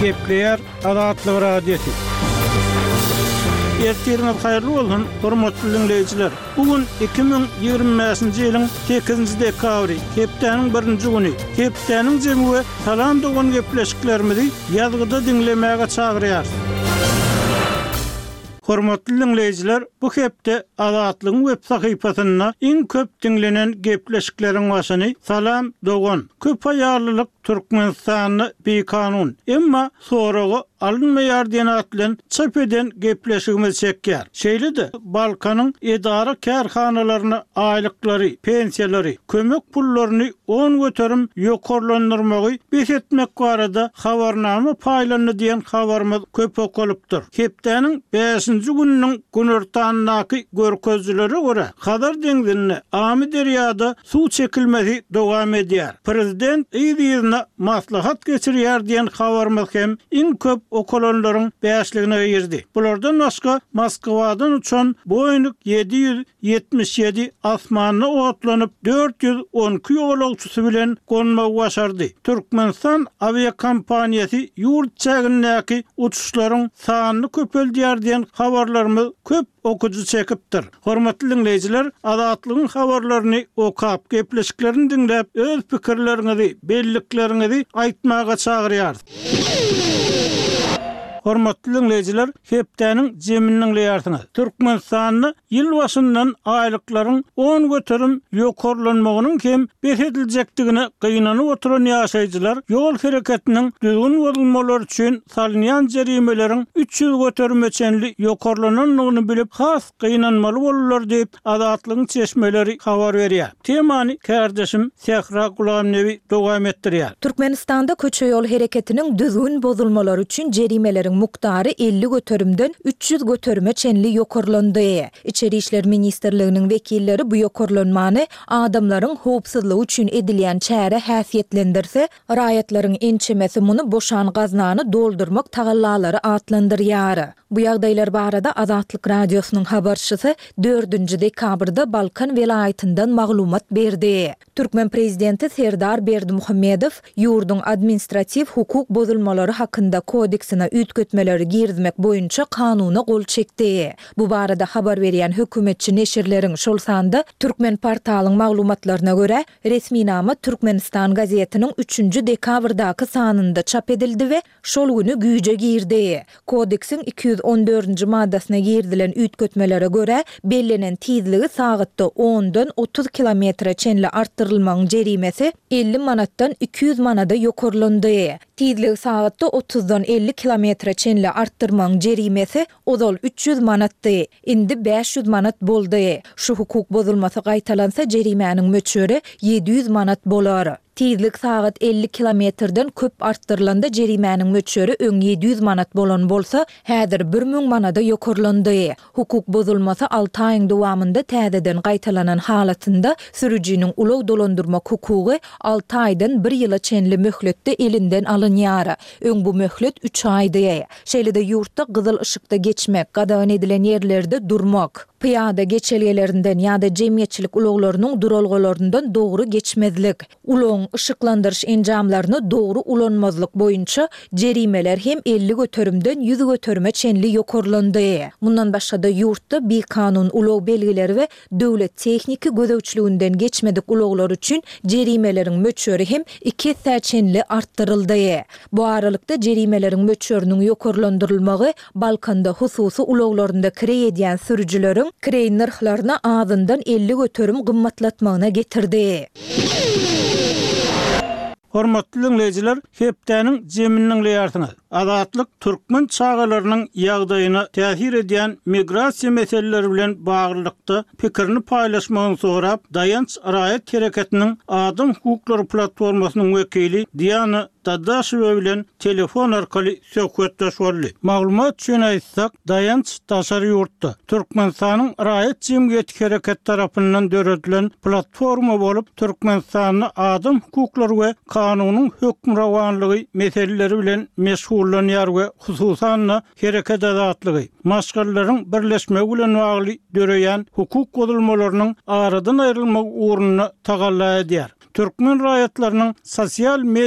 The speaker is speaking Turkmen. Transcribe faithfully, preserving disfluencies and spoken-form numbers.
Gepleyer Azatlyk radiosu. Ertiriniz hayırlı olsun, hormatly dinleyijiler. Bugün iki bin ýygrimiňji ýylyň sekizinji dekabry, hepdeniň birinji güni. Hepdeniň jemgy salam dogan gepleşiklerimizi ýazgyda dinlemäge çagyrýar. Hormatly dinleyijiler, bu hepde Azatlygyň web sahypasyna iň köp dinlenen gepleşikleriň başyny salam dogan. Köp aýarlylyk Türkmenistany bekanun. Emma soragy alınmaýar diýen atlan çap eden gepleşigimiz çekýär. Şeýle-de Balkanyň edara kärhanalaryny aýlyklary, pensiýalary, kömek pullaryny on göterim ýokarlandyrmagy besetmek barada habarnama paýlanyny diýen habarymyz köp okulypdyr. Hepdeniň beşinji gününiň günortanyňky görkezlere görä Hadar deňzine Amy derýada suw çekilmesi dowam edýär. Prezident ýygyna maslahat geçirýär diýen habarymyz hem iň köp okulanlaryň beşligine girdi. Bulardan başga Moskwadan uçan Boeing yedi yüz yetmiş yedi asmanyna otlanyp dört yüz on iki ýolagçysy bilen gonmagy başardy. Türkmenistan aviakompaniýasy ýurt çägindäki uçuşlaryň sanyny köpeldiýär diýen habarlarymyz köp okuju çekipdir. Hormatly dinleyijiler, Azatlygyň habarlaryny okap, gepleşiklerini dinläp, öz pikirleriňizi, belliklerinizi aýtmaga çagyrýar. Hormatly dinleyijiler, hepdeniň jeminiň leýarsyňyz. Türkmenistanyny ýyl başyndan aýlyklaryň on göterim ýokarlanmagynyň hem besediljakdigine gynanyp oturan ýaşaýjylar ýol hereketiniň düzgün bolmaları üçin salynýan jerimelerin üç yüz göterim çenli ýokarlananlygyny bilip has gynanmaly bolurlar diýip Azatlygyň çeşmeleri habar berýär. Temany kardeşim Sehra Gulamnewi dowam etdirýär. Türkmenistanda köçe ýol hereketiniň düzgün bozulmalary üçin jerimelerin muktary elli göterimden üç yüz göterime çenli ýokarlandy. İçeri işler ministrliginiň wekilleri bu ýokarlanmany adamlaryň howpsuzlygy üçin edilýän çäre häsiýetlendirse, raýatlaryň ençemesi muny boşan gaznany doldurmak tagallalary atlandyrýar. Bu ýagdaýlar barada Azatlyk radiosynyň habarçysy dördünji dekabrda Balkan welaýatyndan maglumat berdi. Türkmen prezidenti Serdar Berdimuhammedow ýurdun administrativ hukuk bozulmalary hakynda kodeksine ütgötmeleri girdmek boýunça kanuny gol çekdi. Bu barada habar berýän hökümetçi neşirleriň şol sanda Türkmen portalynyň maglumatlaryna görä, resmi nama Türkmenistan gazetiniň üçünji dekabrdaky sanynda çap edildi we şol güni güýje girdi. Kodeksin iki yüz on dördünji maddasyna girdilen ütgötmelere görä, bellenen tizligi sagatda ondan otuz kilometre çenli arttyrylmagyň jerimesi elli manatdan iki yüz manada ýokarlandy. Tizligi sagatda otuzdan elli kilometre çenli arttırmaň jerimesi ozal üç yüz manatdy. Indi beş yüz manat boldy. Şu hukuk bozulmasy gaýtalansa jerimäniň möçüri yedi yüz manat bolar. Tizlik sagat elli kilometrden köp arttyrylanda jerimäniň möçüri öň yedi yüz manat bolan bolsa, häzir bir müň manada ýokarlandy. Hukuk bozulmasy alty aýyň dowamında täzeden gaýtalanan halatynda sürüjiniň ulag dolandyrmak hukugy alty aýdan bir ýyla çenli möhletde elinden alınýar. Öň bu möhlet üç aýdy. Şeýle-de ýurtda gyzyl ışykda geçmek, gadagan edilen ýerlerde durmak, piyada geçelgelerinden ýa-da jemgyýetçilik ulaglarynyň duralgalaryndan dogry geçmezlik, ulagyň ışıklandırış enjamlaryny dogry ulanmazlyk boýunça jerimeler hem elli göterimden yüz göterime çenli ýokarlandy. Mundan başga da ýurtda bir kanun ulag belgileri we döwlet tekniki gözegçiliginden geçmedik ulaglar üçin jerimelerin möçüri hem iki çenli arttyryldy. Bu aralykda jerimelerin möçüriniň ýokarlandyrylmagy Balkanda hususy ulaglarynda kire edýän sürüjüleriň kirey narhlaryna azyndan elli göterim gymmatlatmagyna getirdi. Hormatly dinleyijiler, hepdeniň jeminiň leýarsyňyz. Azatlyk türkmen çağalarynyň ýagdaýyna täsir edýän migrasiýa meseleleri bilen baglykda pikirini paýlaşmagyny sorap, Dayanç Raýat Hereketiniň Adam Hukuklary platformasynyň wekili Diana Dadaşewa bilen telefon arkaly söhbetdeş boldy. Maglumat üçin aýtsak, Dayanç Taşary ýurtda Türkmenistanyň Raýat Jemgyýeti Hereket tarapyndan döredilen platforma bolup, Türkmenistanyň adam hukuklary we kanunyň hökmrawanlygy meseleleri bilen meşgullanýar we hususan hereket azatlygy, maşgallaryň birleşmegi bilen bagly döreýän hukuk bozulmalarynyň aradan aýrylmak uğruna tagalla edýär. Türkmen raýatlarynyň sosial